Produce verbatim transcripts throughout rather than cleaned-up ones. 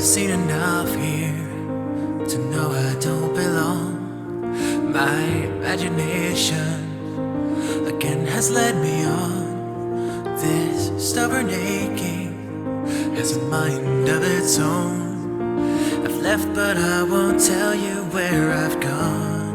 seen enough here to know I don't belong. My imagination again has led me on. This stubborn aching has a mind of its own. I've left but I won't tell you where I've gone.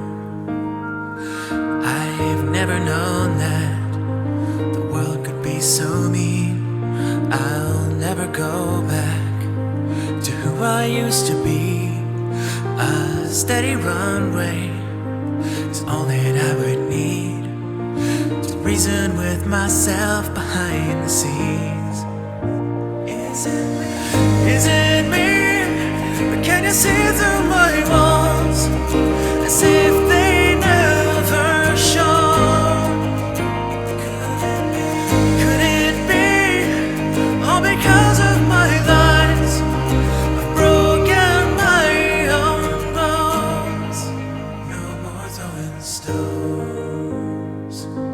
I've never known that the world could be so mean. I'll never go back to who I used to be. A steady runway is all that I would need to reason with myself behind the scenes. Is it me? Is it me? But can you see through my walls as if they never shone? Could it be all because of my lies? I've broken my own bones. No more throwing stones.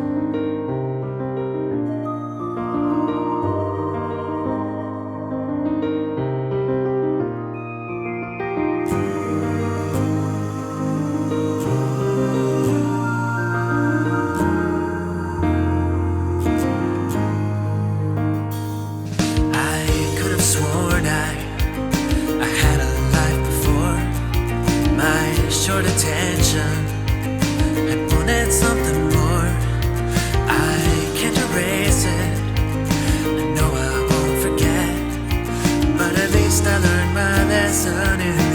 Sworn I, I had a life before. My short attention had wanted something more. I can't erase it, I know I won't forget, but at least I learned my lesson in